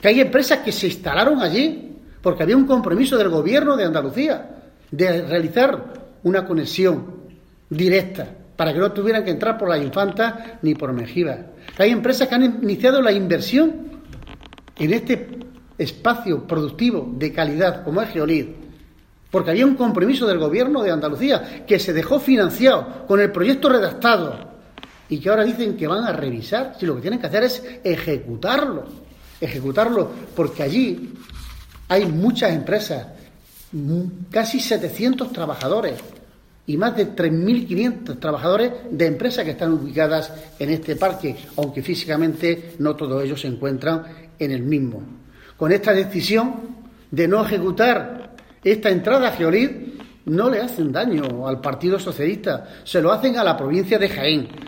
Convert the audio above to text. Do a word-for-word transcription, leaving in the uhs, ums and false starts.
que hay empresas que se instalaron allí porque había un compromiso del Gobierno de Andalucía de realizar una conexión directa para que no tuvieran que entrar por las Infantas ni por Mengíbar. Que hay empresas que han iniciado la inversión en este espacio productivo de calidad como es Geolit, porque había un compromiso del Gobierno de Andalucía que se dejó financiado con el proyecto redactado y que ahora dicen que van a revisar, si lo que tienen que hacer es ejecutarlo, ejecutarlo, porque allí hay muchas empresas, casi setecientos trabajadores y más de tres mil quinientos trabajadores de empresas que están ubicadas en este parque, aunque físicamente no todos ellos se encuentran en el mismo. Con esta decisión de no ejecutar esta entrada a Geolit, no le hacen daño al Partido Socialista, se lo hacen a la provincia de Jaén,